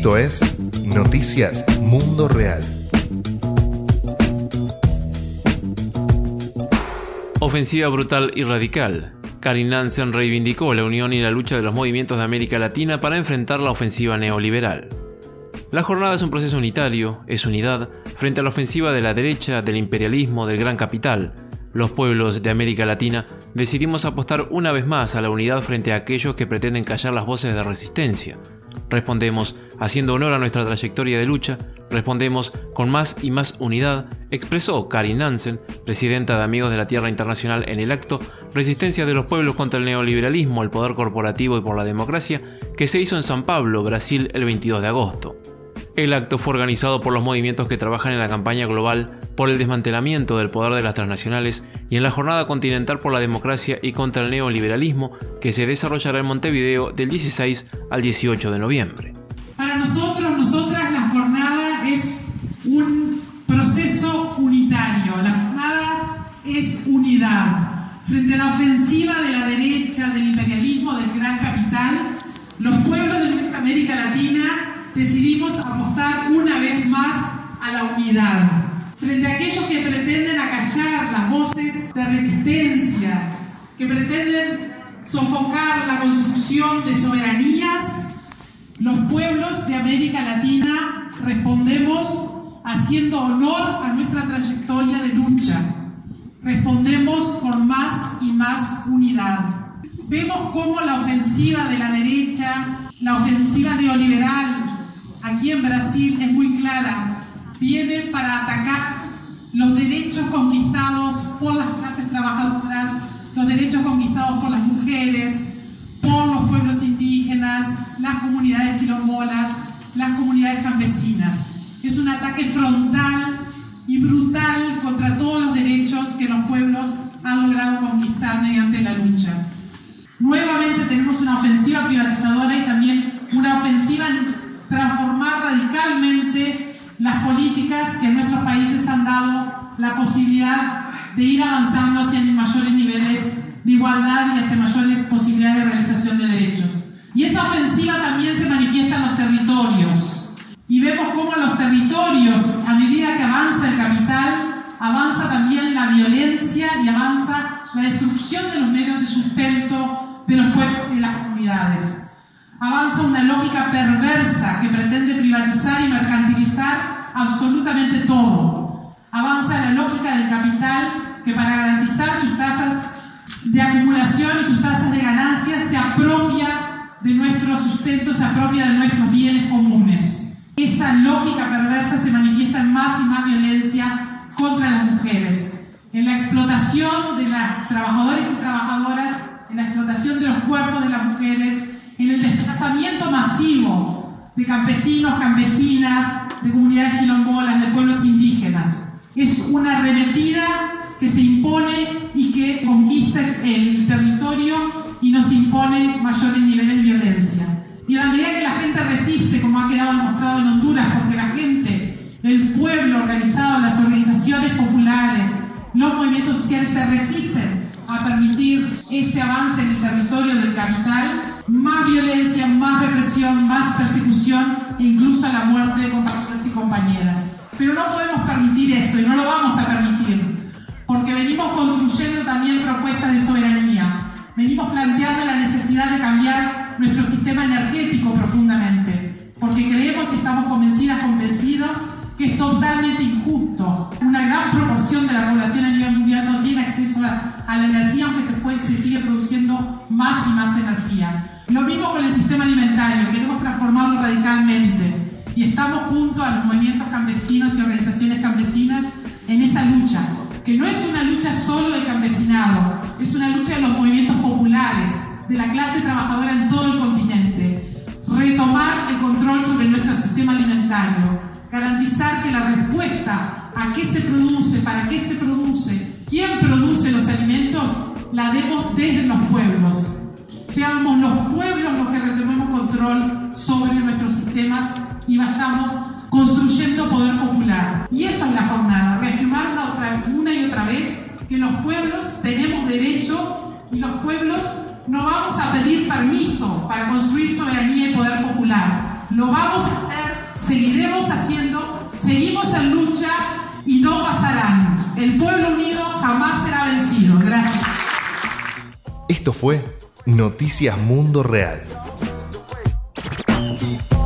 Esto es Noticias Mundo Real. Ofensiva brutal y radical. Karin Nansen reivindicó la unión y la lucha de los movimientos de América Latina para enfrentar la ofensiva neoliberal. La jornada es un proceso unitario, es unidad, frente a la ofensiva de la derecha, del imperialismo, del gran capital. Los pueblos de América Latina decidimos apostar una vez más a la unidad frente a aquellos que pretenden callar las voces de resistencia. Respondemos haciendo honor a nuestra trayectoria de lucha, respondemos con más y más unidad, expresó Karin Nansen, presidenta de Amigos de la Tierra Internacional en el acto Resistencia de los Pueblos contra el Neoliberalismo, el Poder Corporativo y por la Democracia, que se hizo en San Pablo, Brasil, el 22 de agosto. El acto fue organizado por los movimientos que trabajan en la campaña global por el desmantelamiento del poder de las transnacionales y en la Jornada Continental por la Democracia y contra el Neoliberalismo, que se desarrollará en Montevideo del 16 al 18 de noviembre. Para nosotros, nosotras, la jornada es un proceso unitario. La jornada es unidad. Frente a la ofensiva de la derecha, del imperialismo, del gran capital, los pueblos de América Latina decidimos apostar una vez más a la unidad. Frente a aquellos que pretenden acallar las voces de resistencia, que pretenden sofocar la construcción de soberanías, los pueblos de América Latina respondemos haciendo honor a nuestra trayectoria de lucha. Respondemos con más y más unidad. Vemos cómo la ofensiva de la derecha, la ofensiva neoliberal, aquí en Brasil es muy clara, viene para atacar los derechos conquistados por las clases trabajadoras, los derechos conquistados por las mujeres, por los pueblos indígenas, las comunidades quilombolas, las comunidades campesinas. Es un ataque frontal y brutal contra todos los derechos que los pueblos han logrado conquistar mediante la lucha. Nuevamente tenemos una ofensiva privatizadora y también una ofensiva en transformar radicalmente las políticas que en nuestros países han dado la posibilidad de ir avanzando hacia mayores niveles de igualdad y hacia mayores posibilidades de realización de derechos. Y esa ofensiva también se manifiesta en los territorios. Y vemos cómo los territorios, a medida que avanza el capital, avanza también la violencia y avanza la destrucción de los medios de sustento de los pueblos y de las comunidades. Avanza una lógica perversa que pretende privatizar y mercantilizar absolutamente todo. Avanza la lógica del capital que para garantizar sus tasas de acumulación y sus tasas de ganancia se apropia de nuestro sustento, se apropia de nuestros bienes comunes. Esa lógica perversa se manifiesta en más y más violencia contra las mujeres, en la explotación de las trabajadores y trabajadoras, en la explotación de los cuerpos de las mujeres, en el desplazamiento masivo de campesinos, campesinas, de comunidades quilombolas, de pueblos indígenas. Es una arremetida que se impone y que conquista el territorio y nos impone mayores niveles de violencia. Y a la medida que la gente resiste, como ha quedado demostrado en Honduras, porque la gente, el pueblo organizado, las organizaciones populares, los movimientos sociales se resisten a permitir ese avance en el territorio del capital, más violencia, más represión, más persecución e incluso la muerte de compañeros y compañeras. Pero no podemos permitir eso y no lo vamos a permitir, porque venimos construyendo también propuestas de soberanía. Venimos planteando la necesidad de cambiar nuestro sistema energético profundamente, porque creemos y estamos convencidos que es totalmente injusto. Una gran proporción de la población a nivel mundial no tiene acceso a la energía, aunque se sigue produciendo más y más energía. Lo mismo con el sistema alimentario, queremos transformarlo radicalmente y estamos junto a los movimientos campesinos y organizaciones campesinas en esa lucha, que no es una lucha solo del campesinado, es una lucha de los movimientos populares, de la clase trabajadora en todo el continente. Retomar el control sobre nuestro sistema alimentario, garantizar que la respuesta a qué se produce, para qué se produce, quién produce los alimentos, la demos desde los pueblos. Seamos los pueblos los que retomemos control sobre nuestros sistemas y vayamos construyendo poder popular. Y eso es la jornada, reafirmar una y otra vez que los pueblos tenemos derecho y los pueblos no vamos a pedir permiso para construir soberanía y poder popular. Lo vamos a hacer seguiremos haciendo, seguimos en lucha y no pasarán. El pueblo unido jamás será vencido. Gracias. Esto fue Noticias Mundo Real.